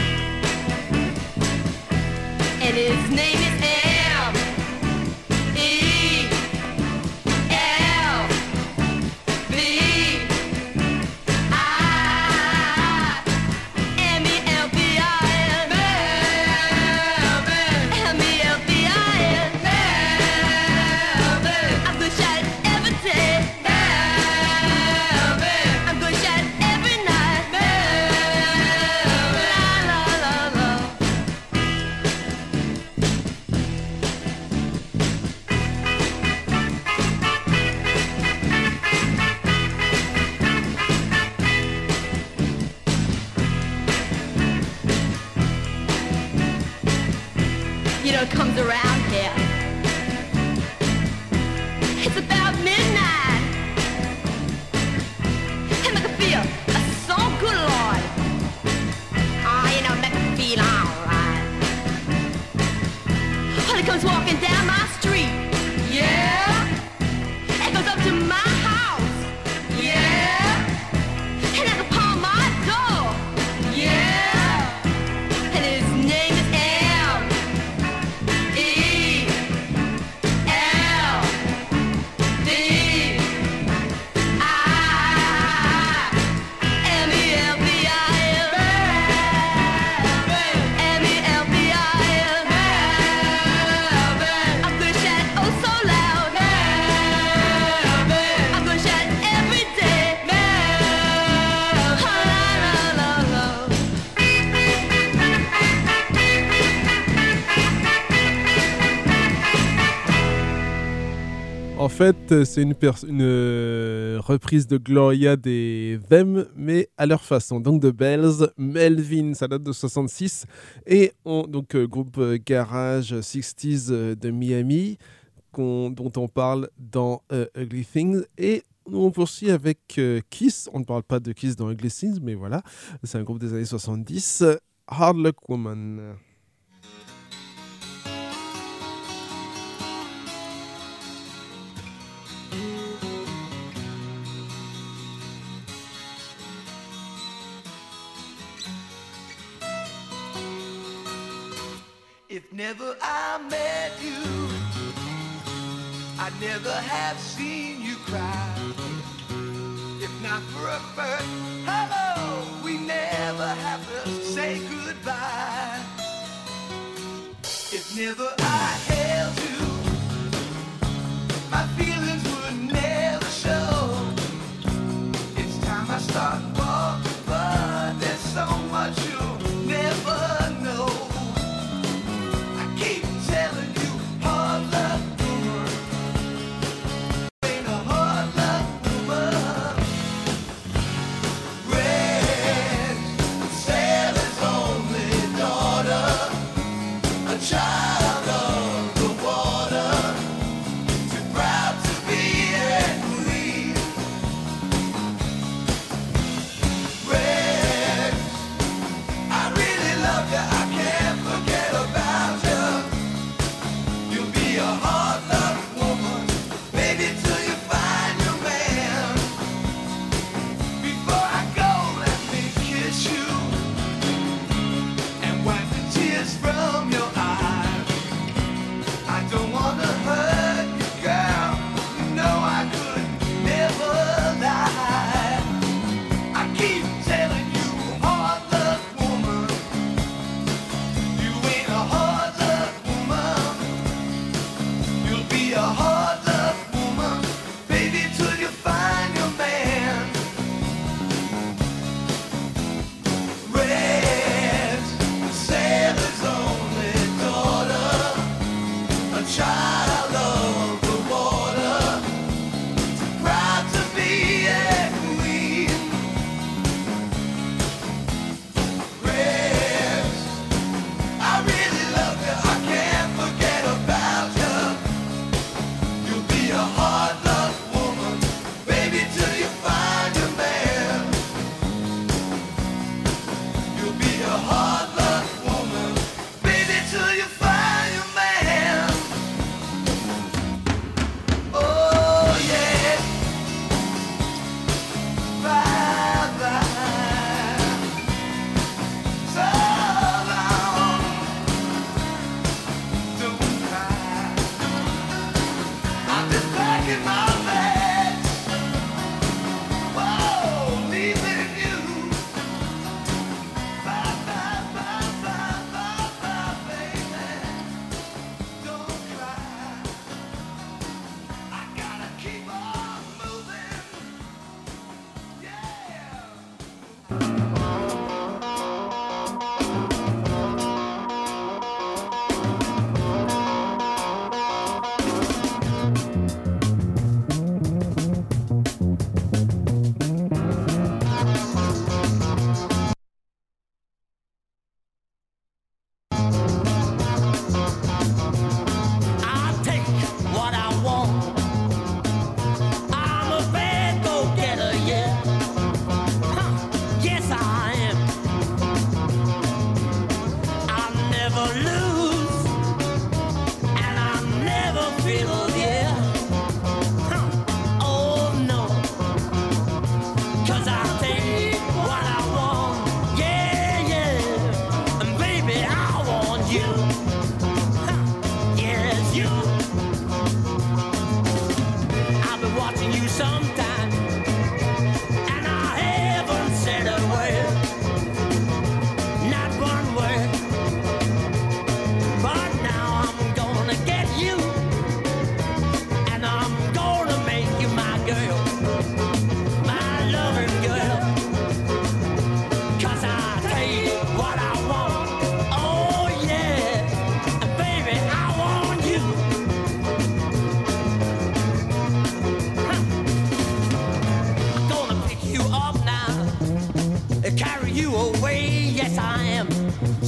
And his name is M E L V I M E L V I N M E L V I N I'm gonna shout it every day. I'm gonna shout it every night. La la la la. You know, it comes around here. It's about midnight. It make me feel uh, so good, Lord. Ah, you know, it make me feel alright. Well, it comes walking down my street. Yeah. It goes up to my house. Yeah. And I can palm my door. Yeah. And his name is M E L V I M E L V I N M E L V I N I'm gonna shout it oh so loud. I'm gonna shout it every day. La la la la. En fait, c'est une, pers- une euh, reprise de Gloria des Them, mais à leur façon. Donc The Bells, Melvin, ça date de soixante-six. Et on, donc euh, groupe euh, garage soixante euh, de Miami, qu'on- dont on parle dans euh, Ugly Things. Et nous, on poursuit avec euh, Kiss. On ne parle pas de Kiss dans Ugly Things, mais voilà. C'est un groupe des années soixante-dix. Hard Luck Woman. If never I met you, I'd never have seen you cry. If not for a first hello, we never have to say goodbye. If never I held you, my feelings would never show. It's time I start walking, but there's so much you'll never know. Keep telling you, hard luck woman, ain't a hard luck woman. Red, sailor's only daughter, a child of the water, too proud to be and leave.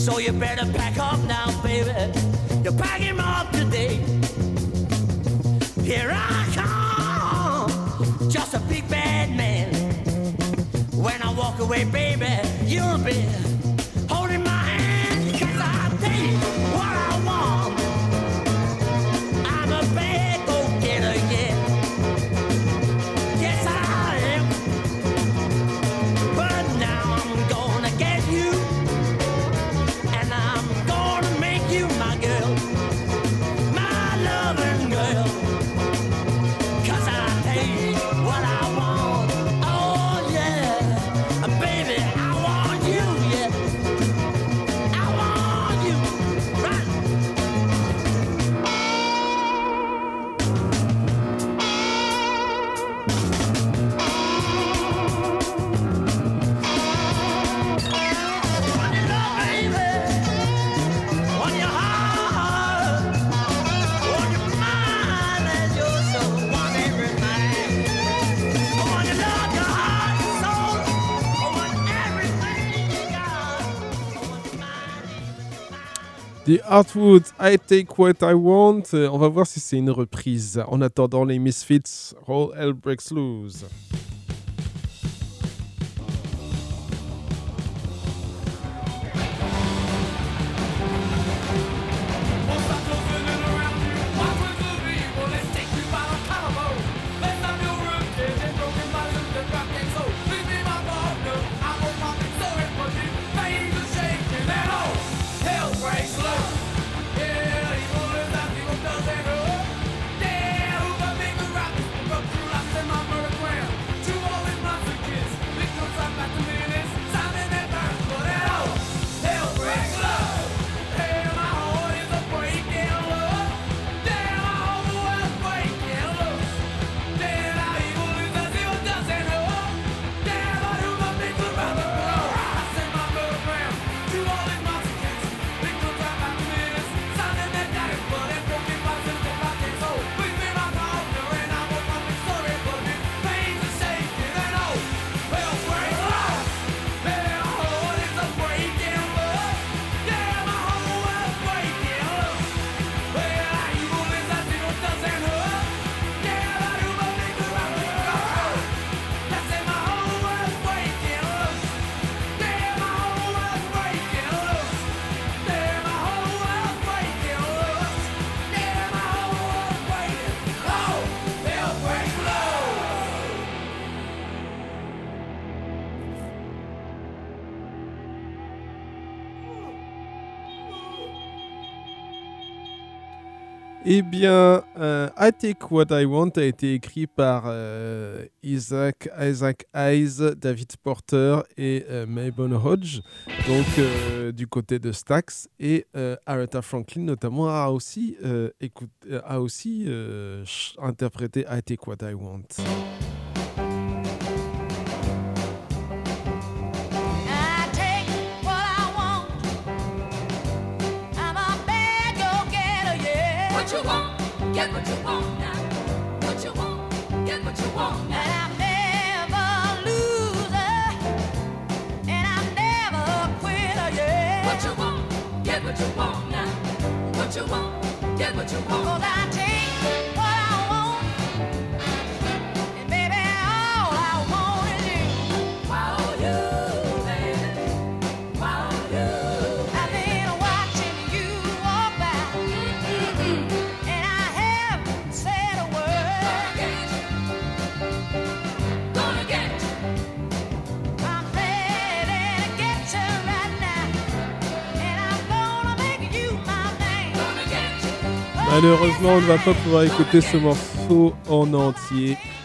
So you better pack up now, baby. You're packing up today. Here I come, just a big bad man. When I walk away, baby, you'll be holding my hand. 'Cause I'll tell you what I want. I'm a bad go-getter, yeah. Yes, I am. But now I'm gonna get you, and I'm gonna make you my girl, my loving girl. 'Cause I'll tell you what I want. Oh yeah, baby, I want you, yeah. I want you, right? Want your love, baby. Want your heart. Want your mind and your soul. Want everything. Want your love, your heart, your soul. Want everything you got. Want your mind. The Heartwood, I Take What I Want. Euh, on va voir si c'est une reprise. En attendant, les Misfits, All Hell Breaks Loose. Eh bien, euh, I Take What I Want a été écrit par euh, Isaac, Isaac Hayes, David Porter et euh, Mabon Hodge, donc euh, du côté de Stax. Et euh, Aretha Franklin, notamment, a aussi, euh, écoute, a aussi euh, ch- interprété I Take What I Want. I take what I want. I'm a bad go-getter, yeah. What you want, get what you want now. What you want, get what you want now. And I'm never a loser, and I'm never a quitter, yeah. What you want, get what you want now. What you want, get what you want. 'Cause I take what I want, and baby, all I want is you. Wow, you, baby. Wow, you. I've been watching you walk by, and I haven't said a word. Gonna get you. I'm ready to get you right now, and I'm gonna make you my man. Gonna get you. Malheureusement, on ne va pas pouvoir écouter ce morceau en entier.